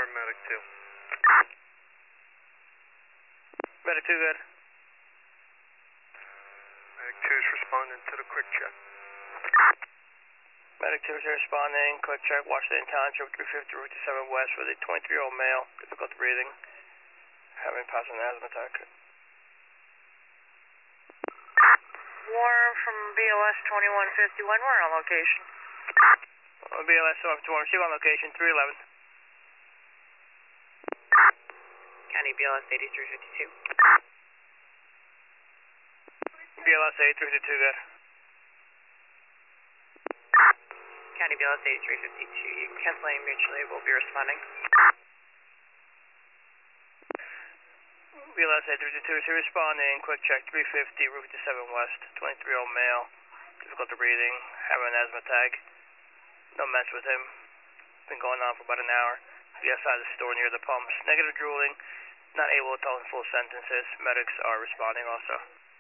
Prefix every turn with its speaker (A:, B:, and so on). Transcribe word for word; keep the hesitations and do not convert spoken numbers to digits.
A: medic two.
B: Medic two, good.
A: Medic two is responding to the quick check.
B: Medic two is responding, quick check, Washington Township, three fifty, Route seven West, with a twenty-three-year-old male, difficult breathing, having passed an asthma attack.
C: Warren from B L S twenty-one fifty-one, we're on location.
B: Uh, B L S twenty-one fifty-one, receive on location, three eleven.
C: County B L S eighty-three fifty-two.
B: B L S eighty-three fifty-two, good.
C: County B L S eighty-three fifty-two, you canceling mutually, we'll be responding.
B: B L S eighty-three fifty-two, receive responding, quick check, three fifty, Route seven West, twenty-three-year-old male, difficult breathing, having an asthma attack. No mess with him. Been going on for about an hour. Be outside the store near the pumps. Negative drooling. Not able to tell in full sentences. Medics are responding also.